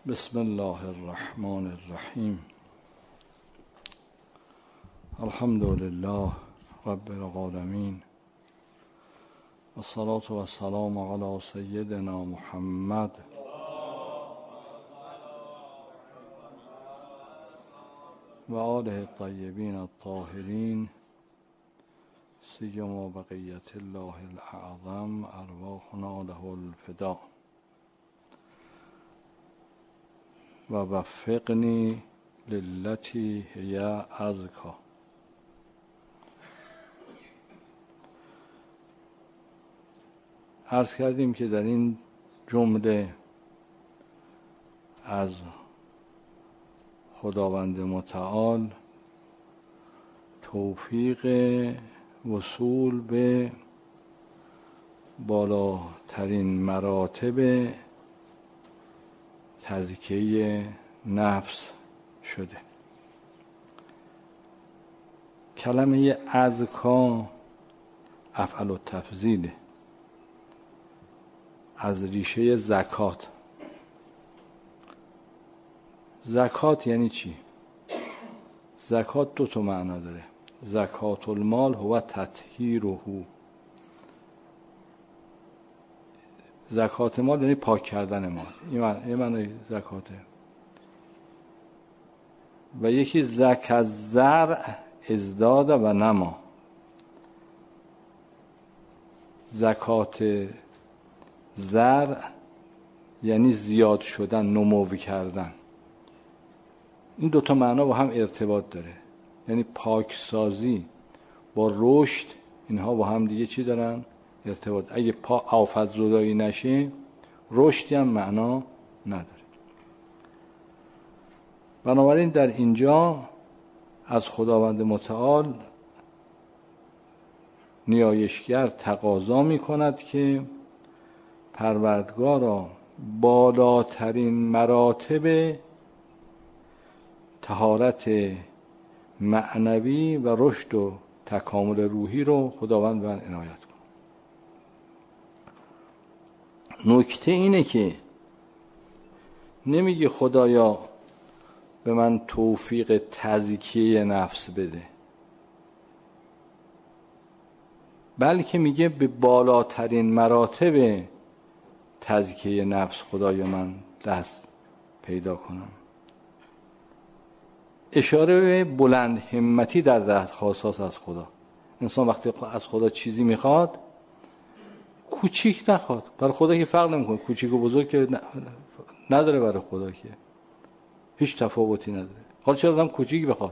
بسم الله الرحمن الرحیم. الحمد لله رب العالمین، والصلاة والسلام علی سیدنا محمد و آله الطیبین الطاهرین، سیما بقیة الله الاعظم ارواحنا له الفداء و وفقنی للتی هی ازکا. عرض کردیم که در این جمله از خداوند متعال توفیق وصول به بالاترین مراتب تزکیه نفس شده. کلمه ازکا افعل التفضیل از ریشه زکات. زکات یعنی چی؟ زکات دو تا معنا داره. زکات المال هو تطهیره. زکات مال یعنی پاک کردن مال، این معنی زکاته. و یکی زکات زرع ازداد و نما. زکات زرع یعنی زیاد شدن، نمو کردن. این دوتا معنا با هم ارتباط داره، یعنی پاکسازی با رشد، اینها با هم دیگه چی دارن؟ ارتباط. اگه آفت زدایی نشه رشدی هم معنا نداره. بنابراین در اینجا از خداوند متعال نیایشگر تقاضا می کند که پروردگارا بالاترین مراتب طهارت معنوی و رشد و تکامل روحی رو خداوند من عنایت کن. نکته اینه که نمیگه خدایا به من توفیق تزکیه نفس بده، بلکه میگه به بالاترین مراتب تزکیه نفس خدایا من دست پیدا کنم. اشاره به بلند همتی در درخواست از خدا. انسان وقتی از خدا چیزی میخواد کوچیک نخواد. برای خدا که فرق نمیکنه، کوچیک و بزرگ که نداره، برای خدا که هیچ تفاوتی نداره. حالا چرا آدم کوچیک بخواد؟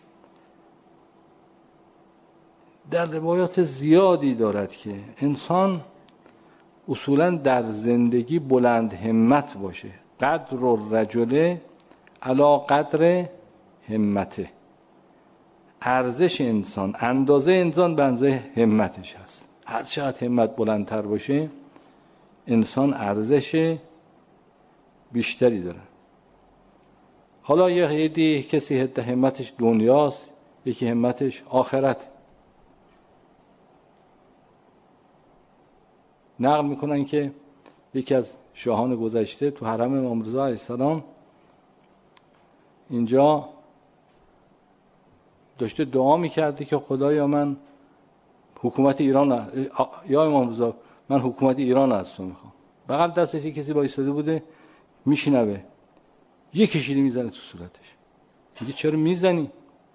در روایات زیادی دارد که انسان اصولا در زندگی بلند همت باشه. قدر الرجل علی قدر همته. ارزش انسان، اندازه انسان به اندازه همتش هست. هر چقدر همت بلندتر باشه انسان ارزش بیشتری داره. حالا یه کسی همتش دنیاست، یکی همتش آخرت. نقل میکنن که یکی از شاهان گذشته تو حرم امام رضا علیه السلام اینجا داشته دعا میکرده که خدایا من حکومت ایران، یا امام رضا من حکومت ایران از تو میخوام. بغل دستش کسی وایساده بوده میشنوه، یه کشیدی میزنه تو صورتش. میگه چرا میزنی؟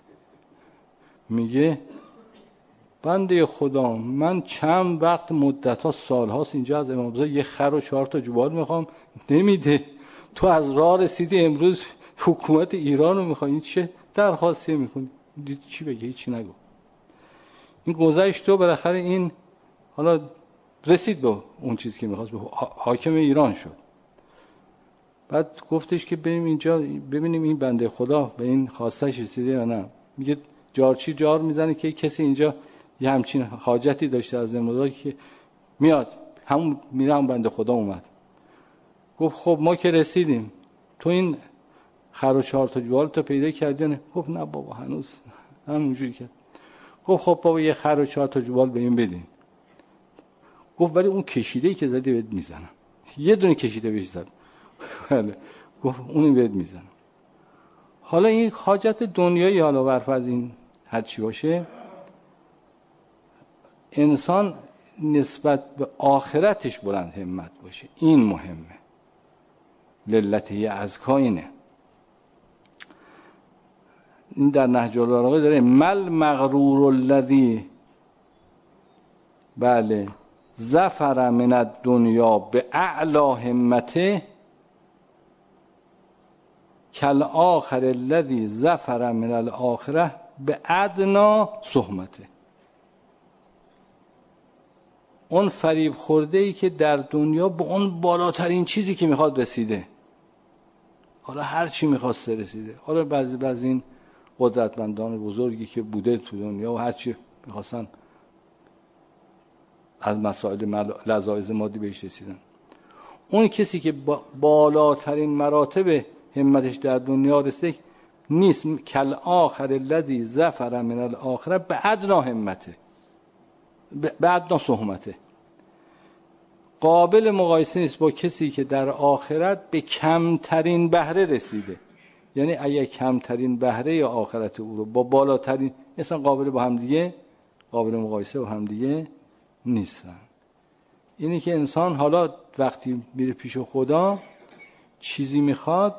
میگه بنده خدا من چند وقت مدت‌ها سال‌هاست اینجا از امام رضا یه خر و 4 تا جوال میخوام، نمیده. تو از راه رسیدی امروز حکومت ایران رو میخوای، این چه درخواستی میکنی؟ چی بگه؟ هیچی نگو. این گذشت تو بالاخره این حالا رسید به اون چیزی که میخواست، به حاکم ایران شد. بعد گفتش که بریم اینجا ببینیم این بنده خدا به این خواستش رسیده یا نه. میگه جارچی جار میزنه که کسی اینجا یه همچین حاجتی داشته از امروز که میاد، همون میرم بنده خدا اومد. گفت خب ما که رسیدیم، تو این خر و 4 تا جوال تو پیدا کردی نه؟ گفت نه بابا هنوز همونجوری کرد. گفت خب بابا یه خر و 4 تا جوال به این بدین. گفت ولی اون کشیده‌ای که زدی بهت میزنم. یه دونه کشیده بهش زد. گفت اونی بهت میزنم. حالا این حاجت دنیایی، حالا برفرض این هر چی باشه، انسان نسبت به آخرتش بلند همت باشه، این مهمه. للته ازکا اینه. این در نهج البلاغه داره مل مغرور الذی بله ظفر من الدنیا به اعلی همته کل آخر الذی ظفر من الاخره به ادنا صحمته. اون فریب خورده ای که در دنیا به اون بالاترین چیزی که میخواد رسیده، حالا هر چی میخواسته رسیده. حالا بعضی این قدرتمندان بزرگی که بوده تو دنیا و هر چی میخواستن از مسائل لذایذ مادی بهش رسیدن. اون کسی که بالاترین مراتب همتش در دنیا رسیده نیست کل آخر الذی ظفر من الاخره به ادنا همته، به ادنا صحمته. قابل مقایسه نیست با کسی که در آخرت به کمترین بهره رسیده. یعنی اگه کمترین بهره یا آخرت او رو با بالاترین، اصلا قابل مقایسه با هم دیگه نیستن. اینی که انسان حالا وقتی میره پیش خدا چیزی میخواد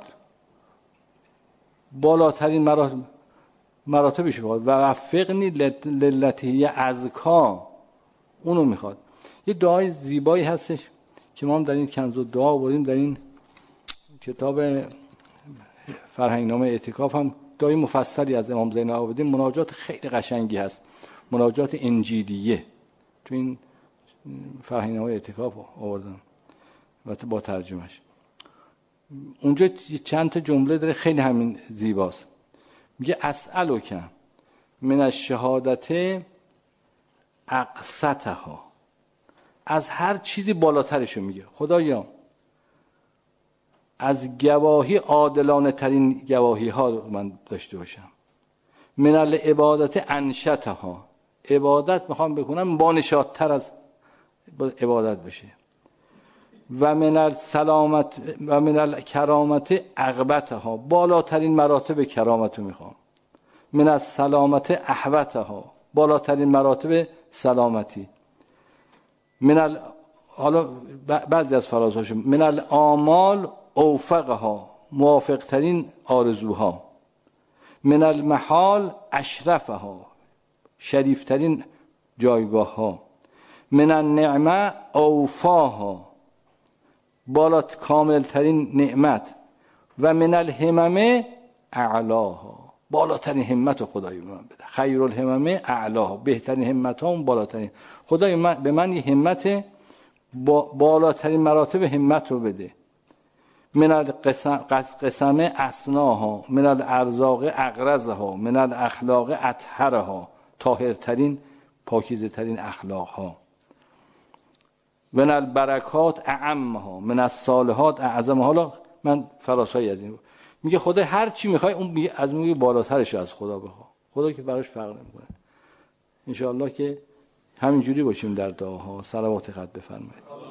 بالاترین مراتبش میخواد. و وفقنی للته ازکا، اونو میخواد. یه دعای زیبایی هستش که ما هم در این کنز الدعا آوردیم، در این کتاب فرهنگنامه اعتکاف هم دعای مفصلی از امام زین العابدین، مناجات خیلی قشنگی هست، مناجات انجیلیه، تو این فرهنگنامه اعتکاف آوردم با ترجمهش. اونجا چند تا جمله داره خیلی همین زیباست. میگه اسألک من الشهادت اقصتها، از هر چیزی بالاترشو میگه. خدایا از گواهی عادلانه ترین گواهی ها من داشته باشم. من العبادت انشتها، عبادت میخوام بکنم با نشاط‌تر از عبادت بشه. و من السلامت و من الکرامت عقبتها، بالاترین مراتب کرامتو میخوام. من السلامت احوتها، بالاترین مراتب سلامتی. حالا بعضی از فرازهاشو، من الاعمال اوفقها، موافق ترین آرزوها. من المحال اشرفها، شریف ترین جایگاه ها. من النعمه اوفاها، بالات کامل ترین نعمت. و من الهممه اعلاها، بالاترین همت خدای به من بده. خیر الهممه اعلاها، بهترین همت ها اون بالاترین. خدای به من یه همت بالاترین مراتب همت رو بده. من القسم اسناها، من الارزاق اقرزها، من الاخلاق اطهرها، طاهرترین پاکیزه ترین اخلاق ها. من البرکات اعمها، من الصالحات اعظمها. حالا من فراسایی از این میگه خدا هر چی میخوای اون از اون بالاترش از خدا بخوا. خدا که براش فرق نمیکنه. ان شاء الله که همینجوری باشیم در دعاها. صلوات خط بفرمایید.